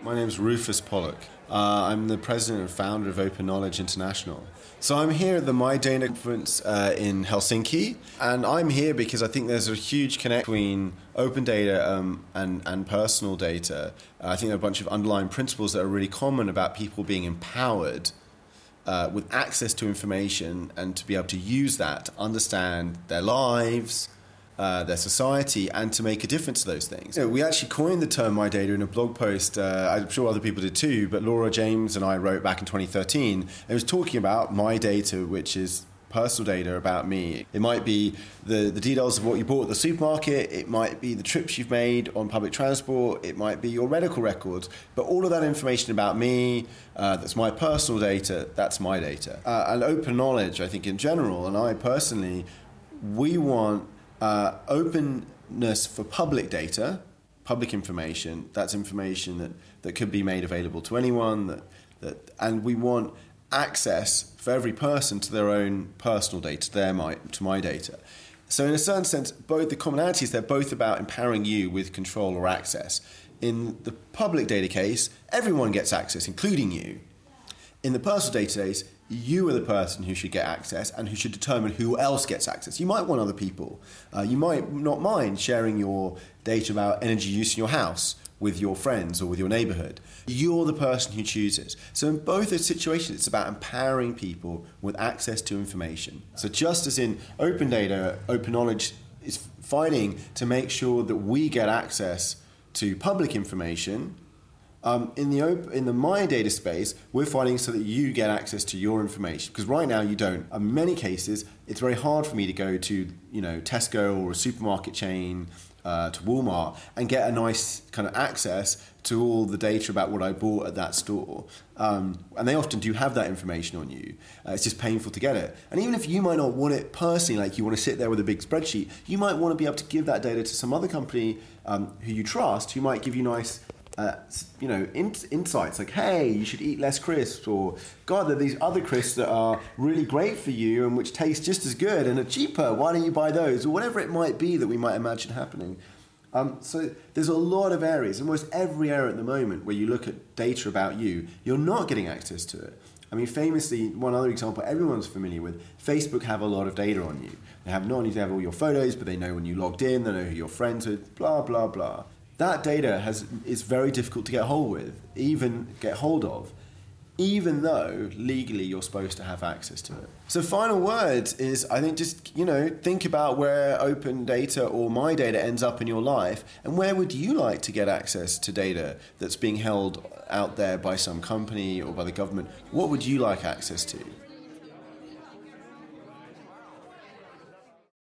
My name's Rufus Pollock. I'm the president and founder of Open Knowledge International. So I'm here at the My Data conference in Helsinki, and I'm here because I think there's a huge connect between open data and personal data. I think there are a bunch of underlying principles that are really common about people being empowered with access to information and to be able to use that to understand their lives, their society, and to make a difference to those things. We actually coined the term My Data in a blog post. I'm sure other people did too, but Laura James and I wrote back in 2013. It was talking about my data, which is personal data about me. It might be the details of what you bought at the supermarket. It might be the trips you've made on public transport. It might be your medical records. But all of that information about me, that's my personal data, that's my data. And open knowledge, I think in general, and I personally, we want openness for public data, public information. That's information that could be made available to anyone. And we want access for every person to their own personal data, to my data. So in a certain sense, both the commonalities, they're both about empowering you with control or access. In the public data case, everyone gets access, including you. In the personal data case, you are the person who should get access and who should determine who else gets access. You might want other people. You might not mind sharing your data about energy use in your house with your friends or with your neighborhood. You're the person who chooses. So in both those situations, it's about empowering people with access to information. So just as in open data, open knowledge is fighting to make sure that we get access to public information, in the My Data space, we're fighting so that you get access to your information, because right now you don't. In many cases, it's very hard for me to go to, Tesco or a supermarket chain, to Walmart, and get a nice kind of access to all the data about what I bought at that store. And they often do have that information on you. It's just painful to get it. And even if you might not want it personally, like you want to sit there with a big spreadsheet, you might want to be able to give that data to some other company who you trust, who might give you nice insights like, hey, you should eat less crisps, or God, there are these other crisps that are really great for you and which taste just as good and are cheaper. Why don't you buy those? Or whatever it might be that we might imagine happening. So there's a lot of areas, almost every area at the moment, where you look at data about you, you're not getting access to it. I mean, famously, one other example everyone's familiar with, Facebook have a lot of data on you. They have not only have all your photos, but they know when you logged in, they know who you're friends with, blah, blah, blah. That data is very difficult to get hold of, even though legally you're supposed to have access to it. So final words is, I think, just, think about where open data or my data ends up in your life, and where would you like to get access to data that's being held out there by some company or by the government? What would you like access to?